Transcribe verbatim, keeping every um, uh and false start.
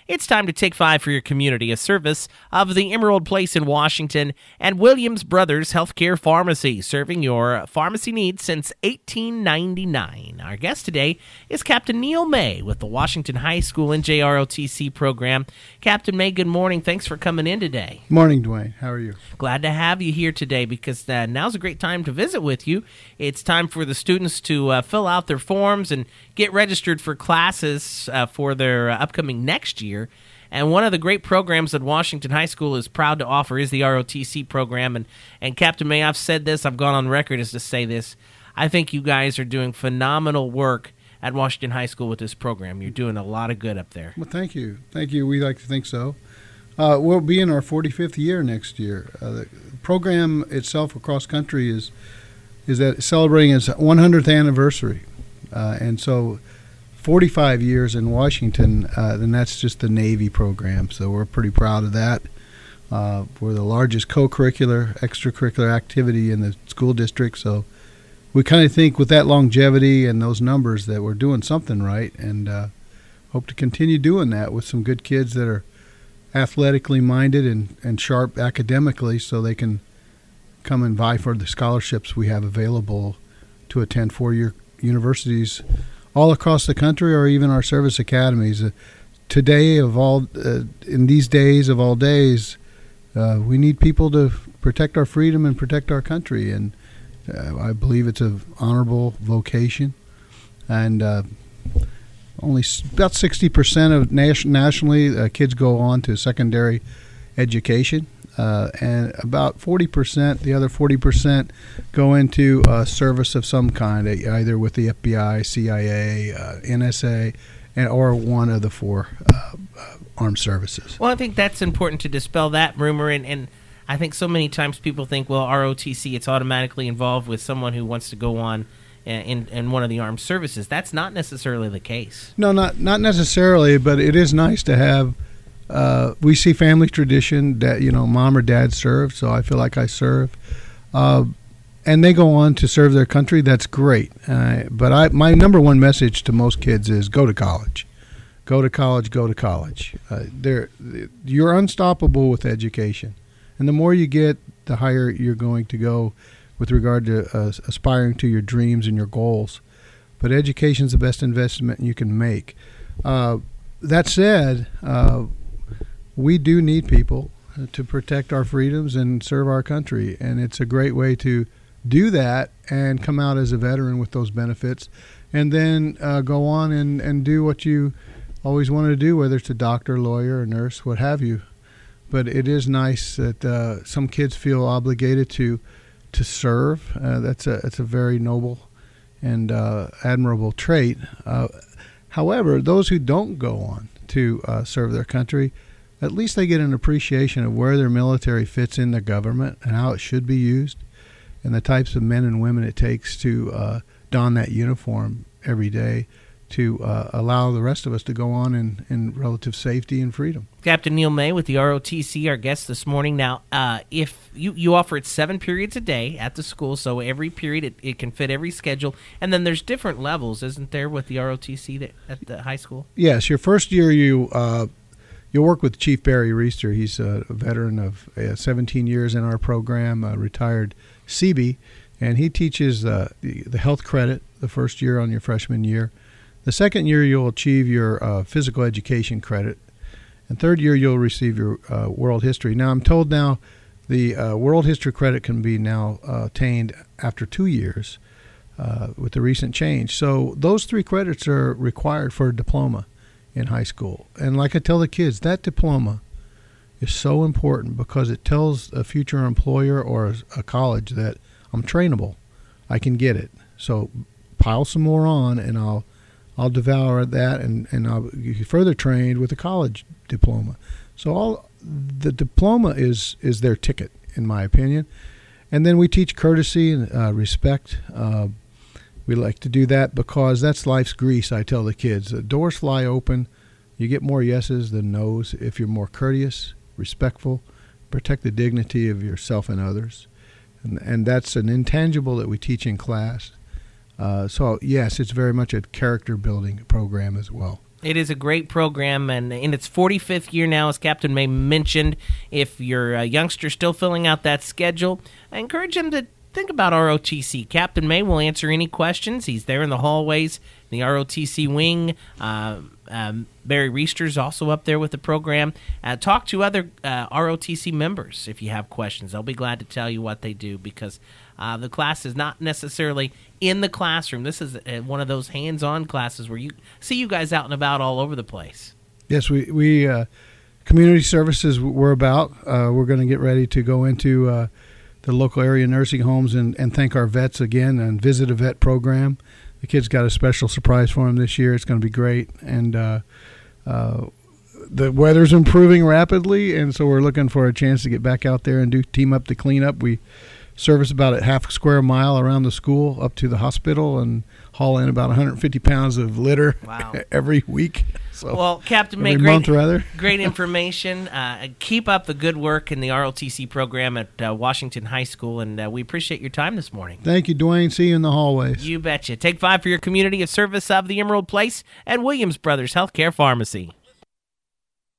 It's time to take five for your community, a service of the Emerald Place in Washington and Williams Brothers Healthcare Pharmacy, serving your pharmacy needs since eighteen ninety-nine. Our guest today is Captain Neil May with the Washington High School N J R O T C program. Captain May, good morning. Thanks for coming in today. Morning, Dwayne. How are you? Glad to have you here today because uh, now's a great time to visit with you. It's time for the students to uh, fill out their forms and get registered for classes uh, for their uh, upcoming next year. And one of the great programs that Washington High School is proud to offer is the R O T C program. And, and Captain May, I've said this, I've gone on record as to say this. I think you guys are doing phenomenal work at Washington High School with this program. You're doing a lot of good up there. Well, thank you. Thank you. We like to think so. Uh, we'll be in our forty-fifth year next year. Uh, the program itself across country is is that celebrating its one hundredth anniversary. Uh, and so forty-five years in Washington, uh, and that's just the Navy program. So we're pretty proud of that. Uh, we're the largest co-curricular, extracurricular activity in the school district. So we kind of think with that longevity and those numbers that we're doing something right, and uh, hope to continue doing that with some good kids that are athletically minded and, and sharp academically, so they can come and vie for the scholarships we have available to attend four-year universities all across the country, or even our service academies. Uh, today, of all, uh, in these days of all days, uh, we need people to protect our freedom and protect our country, and uh, I believe it's an honorable vocation. And uh, only s- about sixty percent of nation- nationally uh, kids go on to secondary education. Uh, and about forty percent, the other forty percent, go into uh, service of some kind, either with the F B I, C I A, uh, N S A, and, or one of the four uh, uh, armed services. Well, I think that's important to dispel that rumor, and, and I think so many times people think, well, R O T C, it's automatically involved with someone who wants to go on in, in one of the armed services. That's not necessarily the case. No, not not necessarily, but it is nice to have. Uh, we see family tradition that, you know, mom or dad served, so I feel like I serve. Uh, and they go on to serve their country. That's great. Uh, but I, my number one message to most kids is go to college. Go to college, go to college. Uh, they're, you're unstoppable with education. And the more you get, the higher you're going to go with regard to uh, aspiring to your dreams and your goals. But education is the best investment you can make. Uh, that said, uh, we do need people to protect our freedoms and serve our country, and it's a great way to do that and come out as a veteran with those benefits, and then uh, go on and, and do what you always wanted to do, whether it's a doctor, lawyer, or nurse, what have you. But it is nice that uh, some kids feel obligated to to serve. Uh, that's a it's a very noble and uh, admirable trait. Uh, however, those who don't go on to uh, serve their country, at least they get an appreciation of where their military fits in the government and how it should be used, and the types of men and women it takes to uh, don that uniform every day to uh, allow the rest of us to go on in, in relative safety and freedom. Captain Neil May with the R O T C, our guest this morning. Now, uh, if you, you offer it seven periods a day at the school, so every period it, it can fit every schedule, and then there's different levels, isn't there, with the R O T C that, at the high school? Yes, your first year you uh, you'll work with Chief Barry Reister. He's a veteran of uh, seventeen years in our program, a retired C B, and he teaches uh, the, the health credit the first year on your freshman year. The second year, you'll achieve your uh, physical education credit. And third year, you'll receive your uh, world history. Now, I'm told now the uh, world history credit can be now uh, attained after two years uh, with the recent change. So those three credits are required for a diploma in high school. And like I tell the kids, that diploma is so important because it tells a future employer or a college that I'm trainable. I can get it. So pile some more on, and I'll I'll devour that, and, and I'll be further trained with a college diploma. So all the diploma is, is their ticket, in my opinion. And then we teach courtesy and uh, respect. Uh, we like to do that because that's life's grease, I tell the kids. The doors fly open. You get more yeses than nos if you're more courteous, respectful, protect the dignity of yourself and others. And, and that's an intangible that we teach in class. Uh, so, yes, it's very much a character-building program as well. It is a great program, and in its forty-fifth year now, as Captain May mentioned, if you're a youngster still filling out that schedule, I encourage them to think about R O T C. Captain May will answer any questions. He's there in the hallways, the R O T C wing. Uh, um, Barry Reister's also up there with the program. Uh, talk to other uh, R O T C members if you have questions. They'll be glad to tell you what they do, because uh, the class is not necessarily in the classroom. This is uh, one of those hands-on classes where you see you guys out and about all over the place. Yes, we, we uh, community services we're about. Uh, we're going to get ready to go into uh, the local area nursing homes and, and thank our vets again and visit a vet program. The kids got a special surprise for them this year. It's going to be great. And uh, uh, the weather's improving rapidly, and so we're looking for a chance to get back out there and do team up the cleanup. We service about a half square mile around the school up to the hospital and haul in about one hundred fifty pounds of litter. Wow. Every week. So well, Captain May, every great, month, rather. great information. Uh, keep up the good work in the R O T C program at uh, Washington High School, and uh, we appreciate your time this morning. Thank you, Dwayne. See you in the hallways. You betcha. Take five for your community, a service of the Emerald Place and Williams Brothers Healthcare Pharmacy.